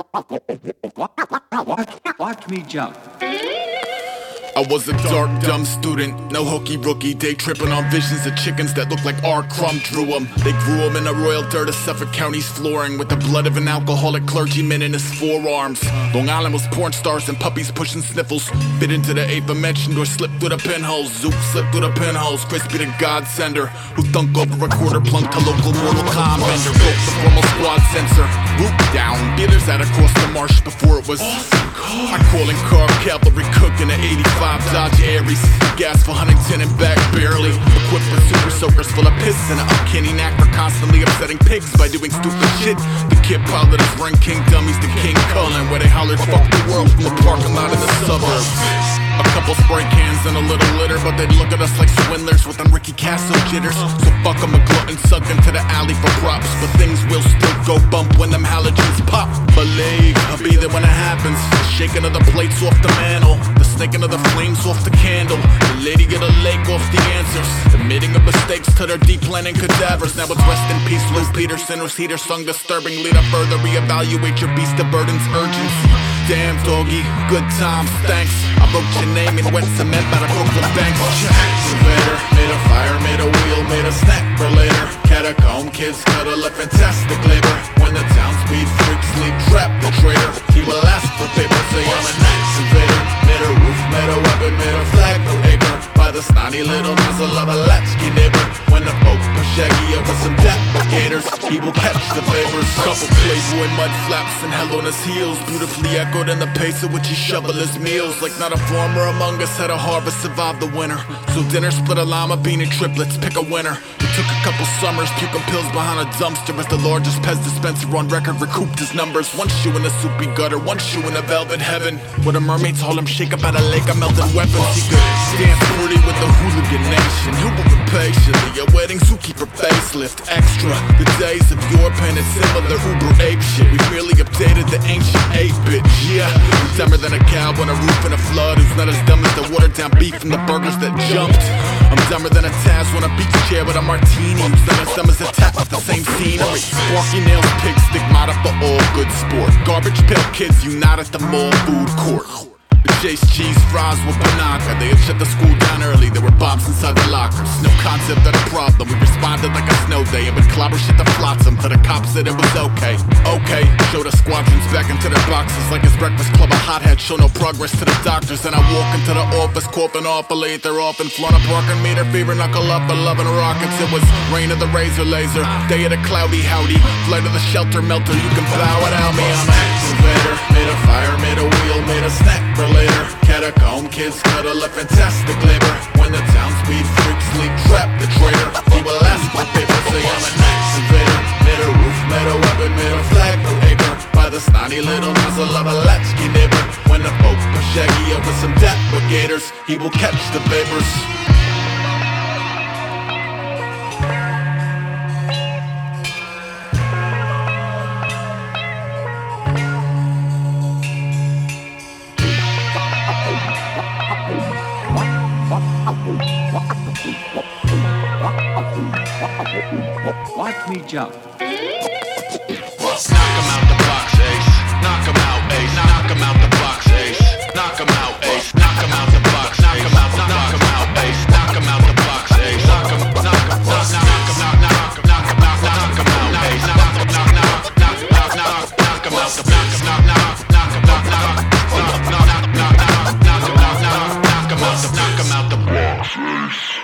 Watch me jump. I was a dark, dumb student, no hooky rookie, day tripping on visions of chickens that look like R. Crumb drew them. They grew them in the royal dirt of Suffolk County's flooring, with the blood of an alcoholic clergyman in his forearms. Long Island was porn stars and puppies pushing sniffles, fit into the aforementioned or slipped through the pinholes. Zoop slipped through the pinholes, Crispy the godsender, who thunk over a quarter plunk to local Mortal Kombat bender, broke the formal squad sensor, whoop down, dealers out across the marsh before it was I call in car cavalry cooking at 85 Dodge Aries, gas for Huntington and back barely, equipped with super soakers full of piss and an uncanny knack for constantly upsetting pigs by doing stupid shit. The kid pilot is Ren King dummies to King Cullen, where they hollered fuck the world from the parking lot in the suburbs. A couple spray cans and a little litter, but they'd look at us like swindlers with them Ricky Castle jitters. So fuck 'em, a glutton sucked into the alley for props, but things will still go bump when them halogens pop. Believe I'll be there when it happens. The shaking of the plates off the mantle, the snaking of the flames off the candle, the lady get a lake off the answers, admitting of mistakes to their deep planning cadavers. Now it's rest in peace Lou Peterson, whose heater sung disturbingly to further reevaluate your beast of burden's urgency. Damn doggy, good times, thanks. I wrote your name in wet cement by the Brooklyn banks. Excavator, made a fire, made a wheel, made a snack for later. Catacomb kids cuddle a fantastic labor. When the town speed freaks sleep trap the traitor, he will ask for paper, say I'm an excavator. Made a roof, made a weapon, made a flag per acre, by the snotty little nozzle of a latchkey neighbor. When the Pope was shaggy over some depredators, he will catch the favors. Couple playboy mud flaps and hell on his heels, beautifully echoed in the pace at which he shoveled his meals. Like not a farmer among us had a harvest survive the winter, so dinner split a lima bean and triplets, pick a winner. It took a couple summers puking pills behind a dumpster as the largest Pez dispenser on record recouped his numbers. One shoe in a soupy gutter, one shoe in a velvet heaven, where the mermaids haul him shake up out a lake of melted weapons. He could dance pretty with the hooligan nation, who will patiently a wedding zookeeper facelift extra. The days of your pen and similar Uber ape shit, we merely updated the ancient 8-bit. Yeah, I'm dumber than a cow on a roof in a flood, who's not as dumb as the watered down beef from the burgers that jumped. I'm dumber than a Taz on a beach chair with a martini, who's not as dumb as a tap with the same scenery. Sparky nails, pig stigmata for all good sport. Garbage pail kids unite at the mall food court. Chase cheese fries with Panaka. They had shut the school down early, there were bombs inside the lockers. No concept of the problem, we responded like a snow day, and would clobber shit to flotsam till the cops said it was okay. Okay, show the squadrons back into their boxes like his breakfast club. A hothead show no progress to the doctors, and I walk into the office coughing awfully. They're off in Florida parking meter fever, knuckle up for loving rockets. It was rain of the razor laser, day of the cloudy howdy, flight of the shelter melter. You can bow without me, I'm an excavator. Made a fire, made a wheel, made a snack for later. Catacomb kids cuddle a fantastic labor. When the town speed freaks sleep trap the traitor, he will ask for paper, say I'm an excavator. Made a roof, made a weapon, made a flag per acre, by the snotty little nozzle of a latchkey neighbor. When the Pope was shaggy over some depredators, he will catch the vapors. Watch me jump. Knock him out the box, ace. Knock him out, ace. Knock him out the box, ace. Knock him out, ace. Knock him out the box, knock him out, knock him out, ace. Knock him out the box, ace. Knock him, knock him, knock him, knock him, knock him, knock him, knock him out, ace. Knock him, knock him out the, knock him, knock him, knock him, knock him, knock him, knock him out the box.